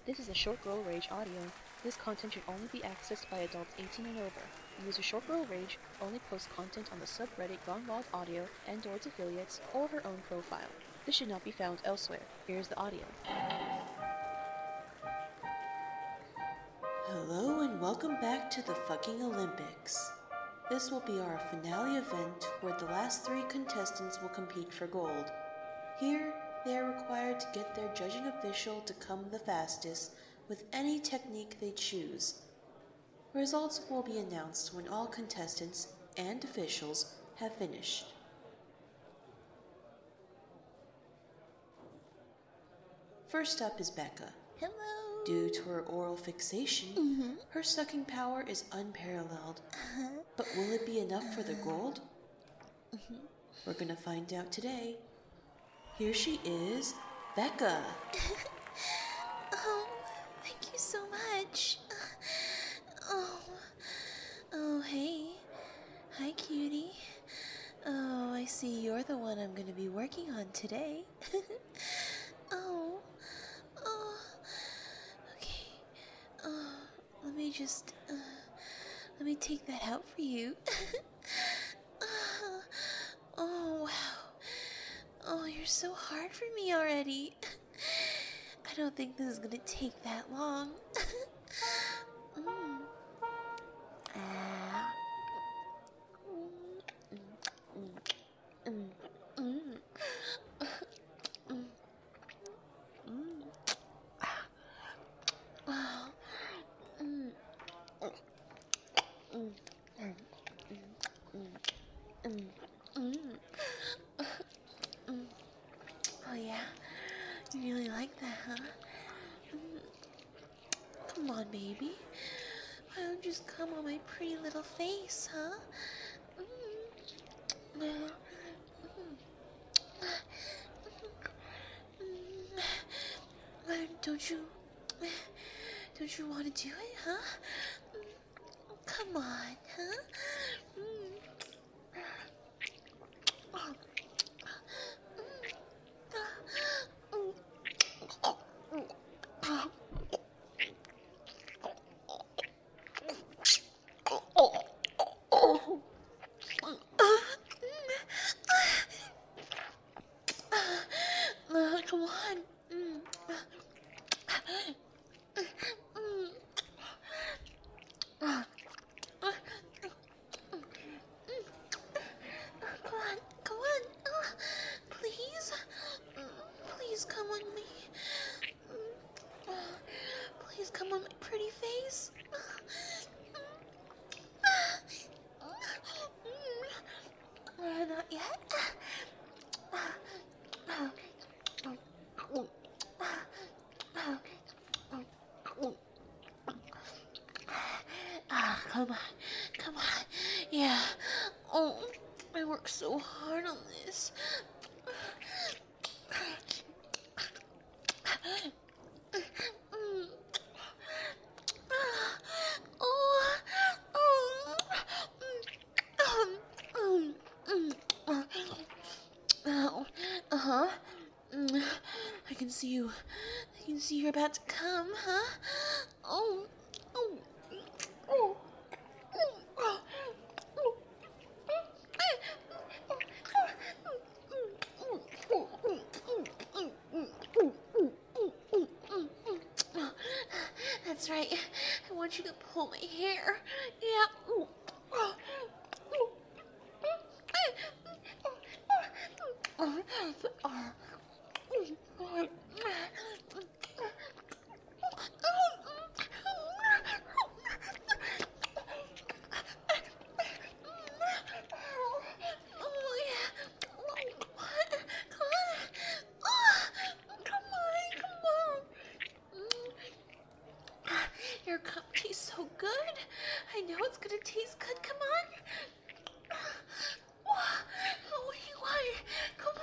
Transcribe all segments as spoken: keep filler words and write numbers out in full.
This is a Short Girl Rage audio. This content should only be accessed by adults eighteen and over. User Short Girl Rage only posts content on the subreddit Gone Wild Audio and or its affiliates or her own profile. This should not be found elsewhere. Here's the audio. Hello and welcome back to the fucking Olympics. This will be our finale event where the last three contestants will compete for gold. Here, they are required to get their judging official to come the fastest with any technique they choose. Results will be announced when all contestants and officials have finished. First up is Becca. Hello. Due to her oral fixation, Mm-hmm. her sucking power is unparalleled. Uh-huh. But will it be enough for the gold? Mm-hmm. We're gonna find out today. Here she is, Becca. Oh, thank you so much. Oh, oh, hey. Hi, cutie. Oh, I see you're the one I'm going to be working on today. Oh, oh, okay. Oh, let me just, uh, let me take that out for you. Oh, wow. Oh, you're so hard for me already. I don't think this is gonna take that long. mm. Ah. Mm, mm, mm, mm, mm, mm. Ah. Ah. Mm. Mm, mm, mm, mm, mm. Mm. Oh yeah, you really like that, huh? Mm. Come on, baby. Why don't you just come on my pretty little face, huh? Mm. Uh, mm. Mm. Why don't you, don't you want to do it, huh? Mm. Come on, huh? Mm. Uh, come on. Mm. Mm. Uh, uh, mm. Come on, come on. Uh, please. Mm, Please come on me. Mm. Uh, Please come on my pretty face. Uh, not yet. Ah, come on, come on. Yeah. Oh, I worked so hard on this. Oh, oh, um, um, um, oh, uh-huh. Mm, I can see you. I can see you're about to come, huh? Oh, oh, oh. That's right. I want you to pull my hair. Yeah. Oh, yeah. What? Come on. Oh, come on, come on. Mm. Your cup tastes so good. I know it's gonna taste good. Come on. Oh, what do you want? Come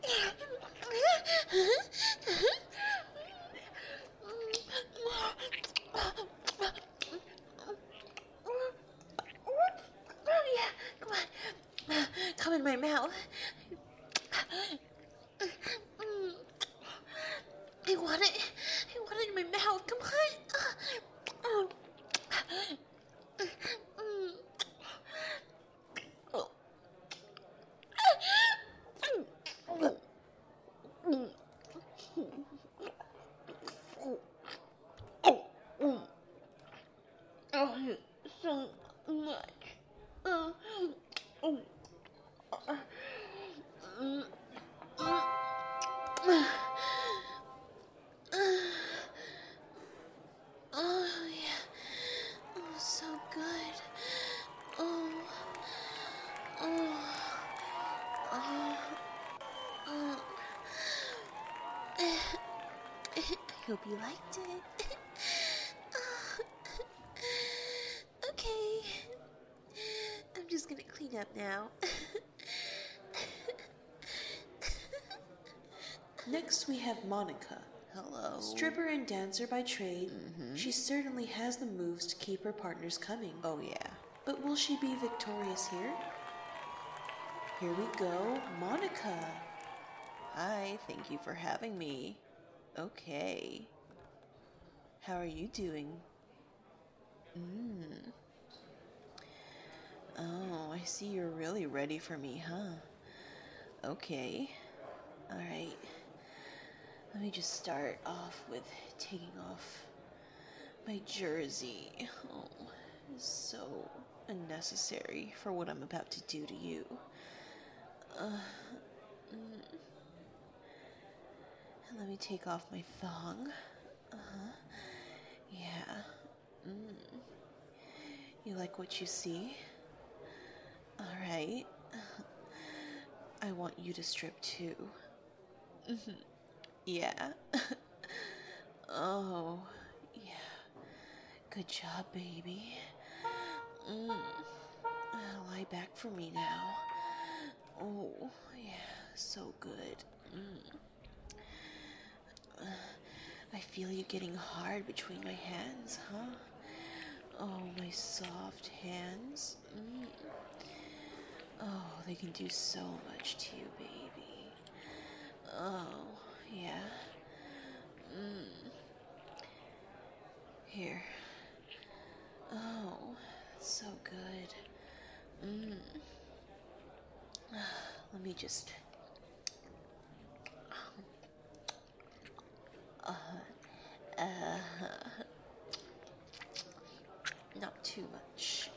on. Yeah, come on. Come in my mouth. I want it. I want it in my mouth. Come on. Oh, so much. Oh, oh, oh yeah. Oh, so good. Oh, oh, oh, oh. I hope you liked it. Okay. I'm just gonna clean up now. Next, we have Monica. Hello. Stripper and dancer by trade, mm-hmm. She certainly has the moves to keep her partners coming. Oh, yeah. But will she be victorious here? Here we go, Monica. Hi, thank you for having me. Okay. How are you doing? Mm. Oh, I see you're really ready for me, huh? Okay. Alright. Let me just start off with taking off my jersey. Oh, it's so unnecessary for what I'm about to do to you. Uh, mm. And let me take off my thong. Uh-huh. Yeah. Mm. You like what you see? Alright. I want you to strip too. Mm-hmm. Yeah. Oh, yeah. Good job, baby. Mm. Uh, lie back for me now. Oh, yeah, so good. Mm. Uh, I feel you getting hard between my hands, huh? Oh, my soft hands. Mm. Oh, they can do so much to you, baby. Oh, yeah. Mm. Here. Oh, so good. Mm. Let me just... Uh, uh, not too much.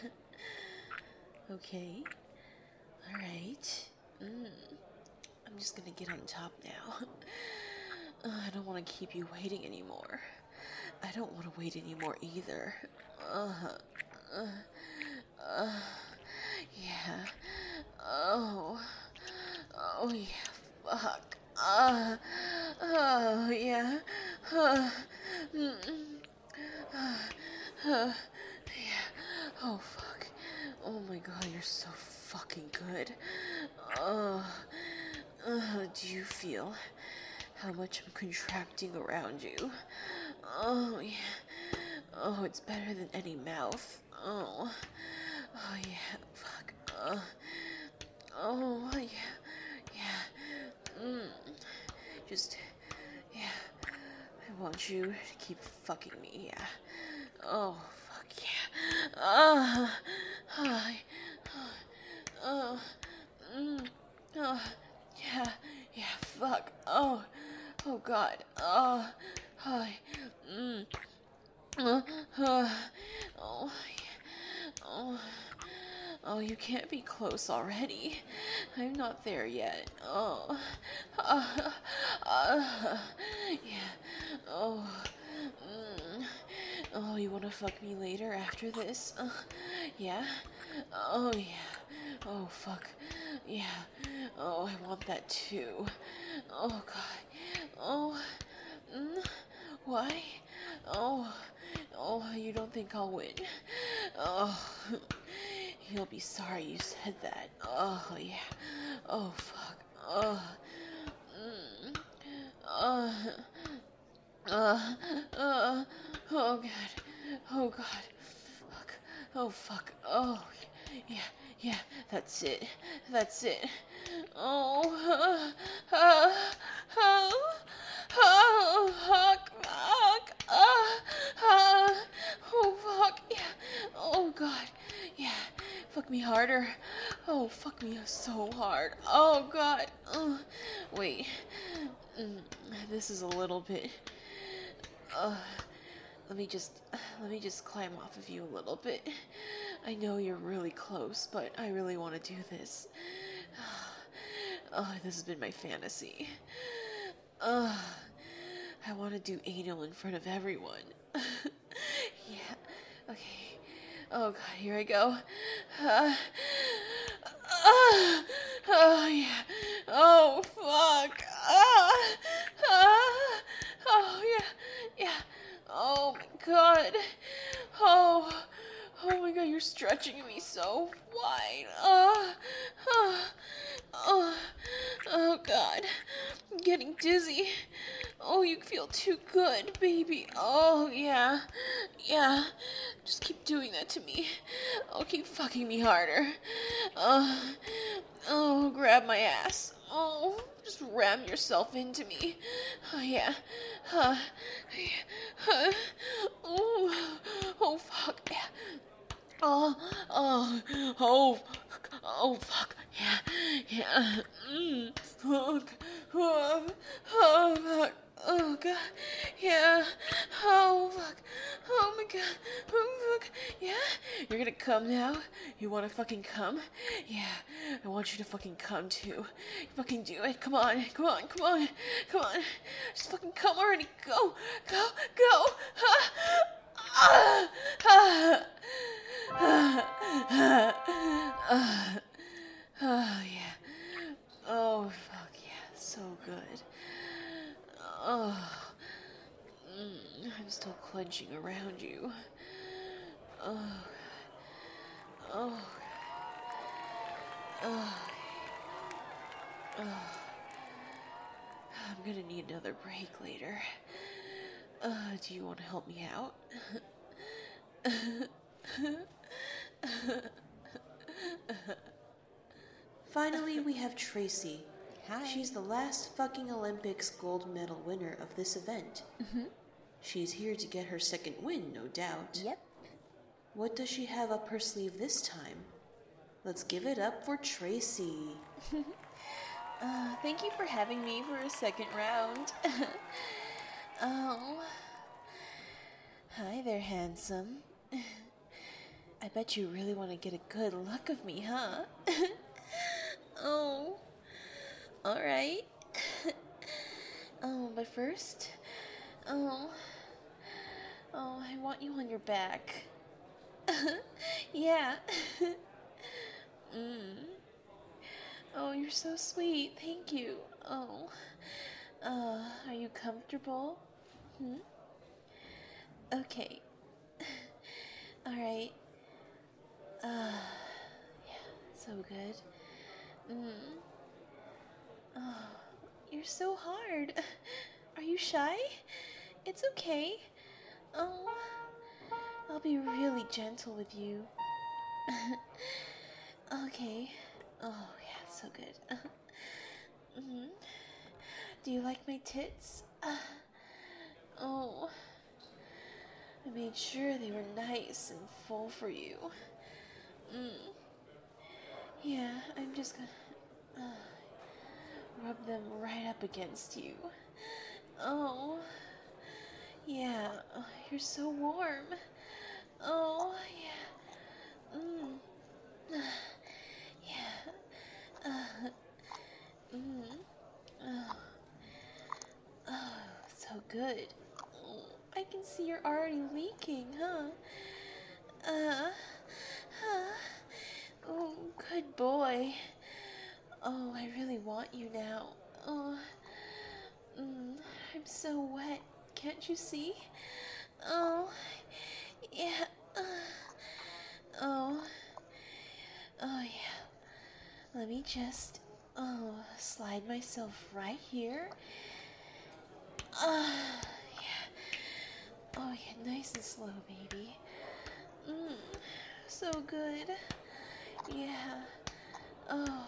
Okay. Alright. Mm. I'm just gonna get on top now. uh, I don't want to keep you waiting anymore. I don't want to wait anymore either. Uh, uh, uh, yeah. Oh. Oh, yeah. Fuck. Uh, oh, yeah. Uh, mm, uh, uh, yeah. Oh, fuck. Oh my god, you're so fucking good. Oh, uh, do you feel how much I'm contracting around you? Oh, yeah. Oh, it's better than any mouth. Oh. Oh, yeah. Fuck. Uh, oh, yeah. Yeah. Mm. Just, yeah. I want you to keep fucking me, yeah. Oh, fuck yeah. Oh. Oh. Oh. Mm. Oh. Yeah. Yeah, fuck. Oh. Oh, God. Oh. Oh. Mm. Uh, uh, oh, oh, oh, you can't be close already. I'm not there yet. Oh, uh, uh, yeah. Oh, mm. Oh, you wanna fuck me later after this? Uh, yeah. Oh yeah. Oh fuck. Yeah. Oh, I want that too. Oh god. Oh. Mm. Why? Oh. Oh, you don't think I'll win? Oh, you'll be sorry you said that. Oh, yeah. Oh, fuck. Oh. Mm. Uh. Uh. Uh. Oh god. Oh god. Fuck. Oh fuck. Oh yeah. Yeah. That's it. That's it. Oh. Uh, uh, oh. Oh fuck. Fuck. Uh, uh, oh fuck. Yeah. Oh god. Yeah. Fuck me harder. Oh fuck me so hard. Oh god. Uh, wait. Mm, this is a little bit. Uh, let me just let me just climb off of you a little bit. I know you're really close, but I really want to do this. Oh, this has been my fantasy. Uh, I want to do anal in front of everyone. Yeah. Okay. Oh god, here I go. Uh, uh, oh yeah. Oh fuck. Uh, uh, oh yeah. Yeah. Oh my god. Oh. Oh my god, you're stretching me so wide. Oh. Oh. Oh. Oh god. I'm getting dizzy. Oh, you feel too good, baby. Oh, yeah. Yeah. Just keep doing that to me. Oh, keep fucking me harder. Oh, oh, grab my ass. Oh, just ram yourself into me. Oh, yeah. Uh, uh, oh, oh, fuck. Yeah. Oh, oh, oh, oh, fuck. Yeah, yeah. Mm, fuck. Oh, oh, fuck. Oh, God. Yeah. Oh, fuck. Oh, my God. Oh, fuck. Yeah. You're gonna come now? You wanna fucking come? Yeah. I want you to fucking come, too. You fucking do it. Come on. Come on. Come on. Come on. Just fucking come already. Go. Go. Go. Ah. Ah. Ah. Ah. Oh, yeah. Oh, fuck, yeah. So good. Oh. Mm, I'm still clenching around you. Oh, God. Oh, God. Oh. Oh. I'm gonna need another break later. Uh, do you want to help me out? Finally, we have Tracy. Hi. She's the last fucking Olympics gold medal winner of this event. Mm-hmm. She's here to get her second win, no doubt. Yep. What does she have up her sleeve this time? Let's give it up for Tracy. uh, thank you for having me for a second round. Oh. Hi there, handsome. I bet you really want to get a good look of me, huh? Oh. Alright. Oh, but first, oh, oh, I want you on your back. Yeah. Mm. Oh, you're so sweet. Thank you. Oh. Uh, are you comfortable? Hmm? Okay. Alright. Uh, yeah, so good. Mm. Oh, you're so hard. Are you shy? It's okay. Oh, I'll be really gentle with you. Okay. Oh, yeah, so good. Mm-hmm. Do you like my tits? Uh, oh, I made sure they were nice and full for you. Mm. Yeah, I'm just gonna uh, rub them right up against you. Oh, yeah, oh, you're so warm. Oh, yeah. Mm. Yeah. Uh, mm. Oh. Oh, so good. Oh, I can see you're already leaking, huh? Uh, huh. Oh, good boy. Oh, I really want you now. Oh, mm, I'm so wet. Can't you see? Oh, yeah. Uh, oh, oh, yeah. Let me just, oh, slide myself right here. Uh, yeah. Oh, yeah, nice and slow, baby. Mmm, so good. Yeah. Oh.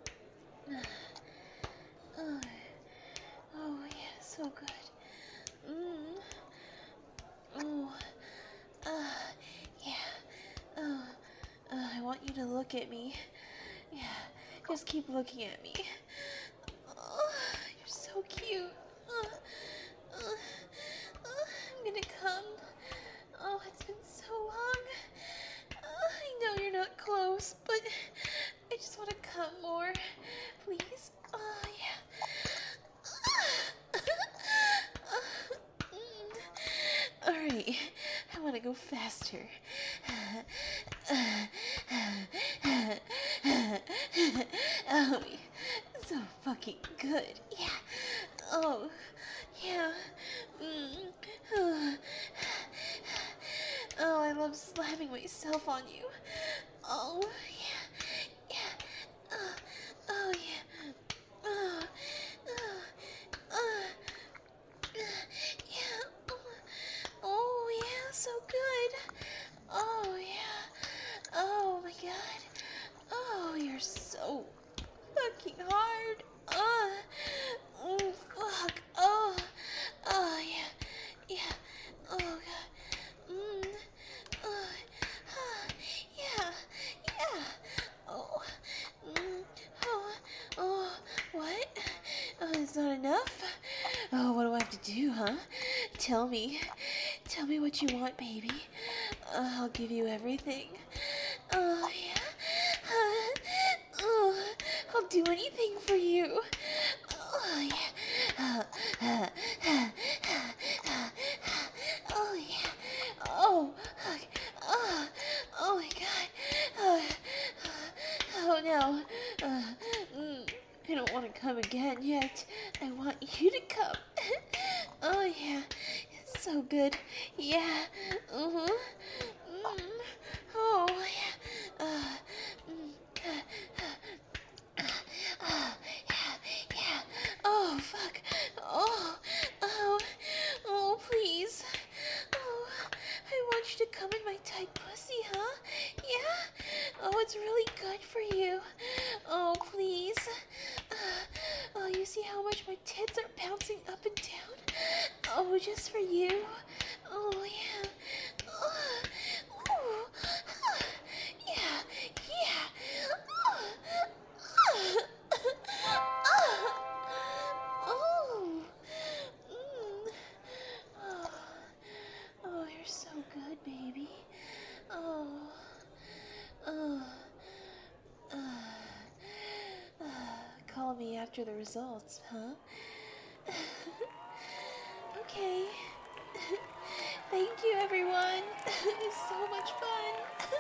Oh, oh yeah, so good. Mmm. Oh. Uh, yeah. Oh. Uh, I want you to look at me. Yeah. Just keep looking at me. Oh, you're so cute. Uh, uh, uh, I'm gonna come. Oh, it's been so long. Uh, I know you're not close, but I just want to come more. Please? Oh, yeah. Mm. Alright, I want to go faster. Oh, so fucking good. Yeah. Oh, yeah. Mm. Oh. Oh, I love slamming myself on you. Oh, yeah. Yeah. Uh, oh, yeah. Oh, oh, oh. Yeah. Oh, yeah, so good. Oh, yeah. Oh, my God. Oh, you're so fucking hard. Oh, oh fuck. Oh, oh, yeah. Yeah. Oh, God. Mm. Oh, ah, yeah. Yeah. Oh. Mm. Oh. Oh. What? Oh, it's not enough? Oh, what do I have to do, huh? Tell me. Tell me what you want, baby. Uh, I'll give you everything. Oh, yeah. Uh, oh, I'll do anything for you. Oh, yeah. Uh, uh, uh, uh, oh, yeah. Oh, oh, oh my God. Uh, oh, no. Uh, mm, I don't want to come again yet. I want you to come. Oh, yeah. It's so good. Yeah. Uh-huh. Mm. Oh, yeah. Uh, mm. Uh, uh, yeah, yeah. Oh, fuck. Oh, oh, oh, please. Oh, I want you to come in my tight pussy, huh? Yeah? Oh, it's really good for you. Oh, please. Uh, oh, you see how much my tits are bouncing up and down? Oh, just for you. Oh, yeah. Oh, oh, uh, yeah, yeah. Oh, oh, mm. Oh, oh, you're so good, baby. Oh, oh, uh, uh, call me after the results, huh? Okay. Thank you, everyone. It's so much fun.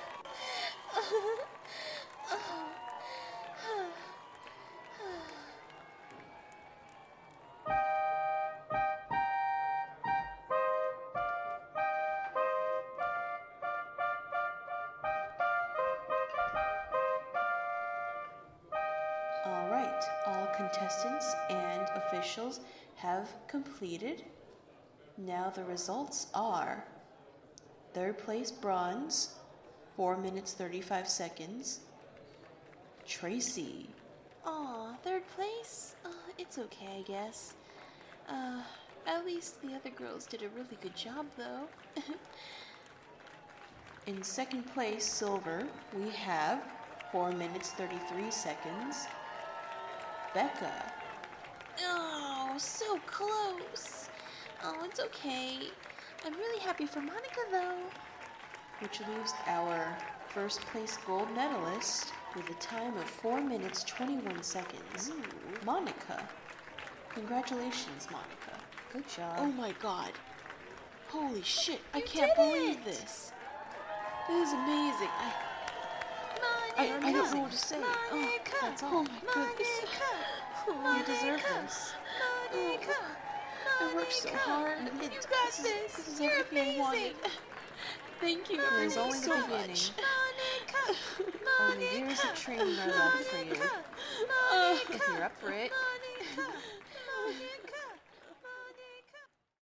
All right, all contestants and officials have completed. Now the results are third place bronze, four minutes thirty-five seconds. Tracy. Aw, third place? Uh, it's okay, I guess. Uh, at least the other girls did a really good job, though. In second place, silver, we have four minutes thirty-three seconds. Becca. Oh, so close. Oh, it's okay. I'm really happy for Monica, though. Which leaves our first place gold medalist with a time of four minutes twenty-one seconds. Ooh. Monica. Congratulations, Monica. Good job. Oh my God. Holy shit, I You can't did believe it. this. This is amazing. I, I, I don't know what to say. Oh, That's all. oh my goodness. Oh, You deserve this. Monica. I worked so hard. You It- got this. Is, this. this is You're everything I wanted. amazing. Thank you It is everyone only the so beginning. much. Only years of training are left for you. Uh, If you're up for it.